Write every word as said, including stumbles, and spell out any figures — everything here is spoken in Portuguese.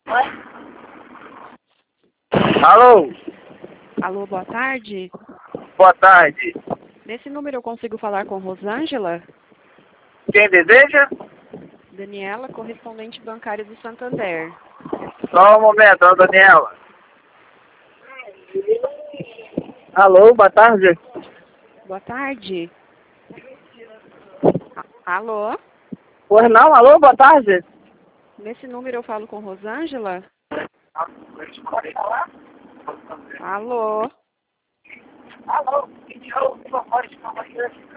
Alô? Alô, boa tarde. Boa tarde. Nesse número eu consigo falar com Rosângela? Quem deseja? Daniela, correspondente bancária do Santander. Só um momento, ó, Daniela. Alô, boa tarde. Boa tarde. A- Alô? Pois não, alô, boa tarde. Nesse número eu falo com Rosângela? Alô? Alô,